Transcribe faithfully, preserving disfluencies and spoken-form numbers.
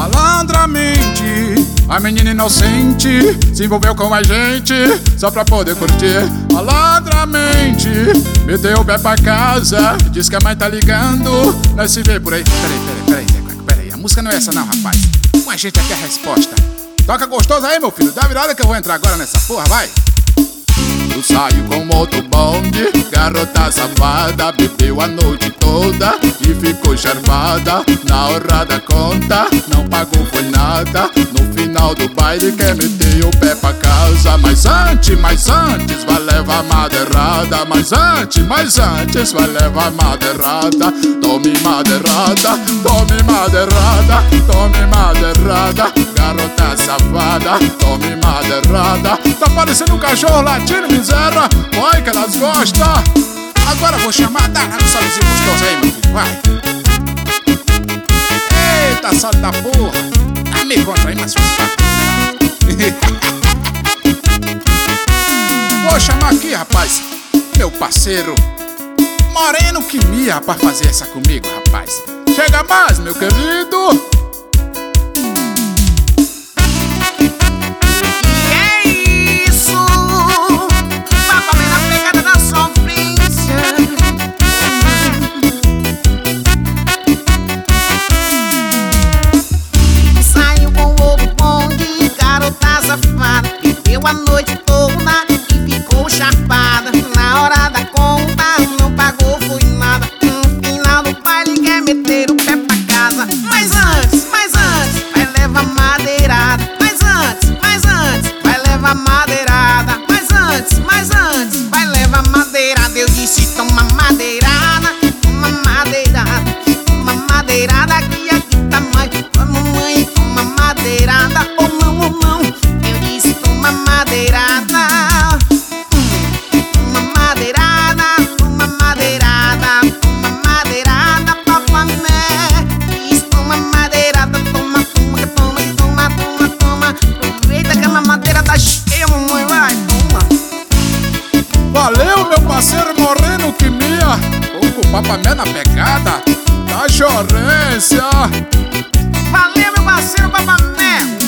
Malandramente, a menina inocente se envolveu com a gente só pra poder curtir. Malandramente, meteu o pé pra casa, diz que a mãe tá ligando, nós se vê por aí. Peraí, peraí, peraí, peraí, a música não é essa não, rapaz. Com a gente aqui é a resposta. Toca gostoso aí, meu filho, dá virada que eu vou entrar agora nessa porra, vai. Eu saio com outro bonde, garota safada, bebeu a noite toda e ficou charmada. Na hora da conta, não pagou foi nada. No final do baile quer meter o pé pra casa. Mas antes, mas antes vai levar madeirada. Mas antes, mas antes vai levar madeirada. Tome madeirada, tome madeirada, tome madeirada. Garota safada, tome madeirada. Tá parecendo um cachorro latindo, miséria. Vai que elas gostam. Agora vou chamar, dá um salvezinho gostoso aí, meu filho, vai. Eita, sal da porra. Ah, me conta aí, mas vou chamar aqui, rapaz, meu parceiro Moreno que mia pra fazer essa comigo, rapaz. Chega mais, meu querido. A noite toda e ficou chapada. Na hora da conta não pagou foi nada. No final do baile quer meter o pé pra casa. Mas antes, mas antes vai levar madeirada. Mas antes, mas antes vai levar madeirada. Mas antes, mas antes vai levar madeirada. Eu disse toma madeirada, toma madeirada, toma madeirada que aqui tá mãe. Mamãe, toma madeirada ou não, ou não. Uma madeirada, uma madeirada, uma madeirada, uma madeirada, papai, isso, uma madeirada, toma, toma, toma, toma, toma, toma. Aproveita que a madeira tá cheia, mamãe, vai, toma. Valeu, meu parceiro Moreno que mia. Ô, com o papamé na pegada da chorência. Valeu, meu parceiro papamé.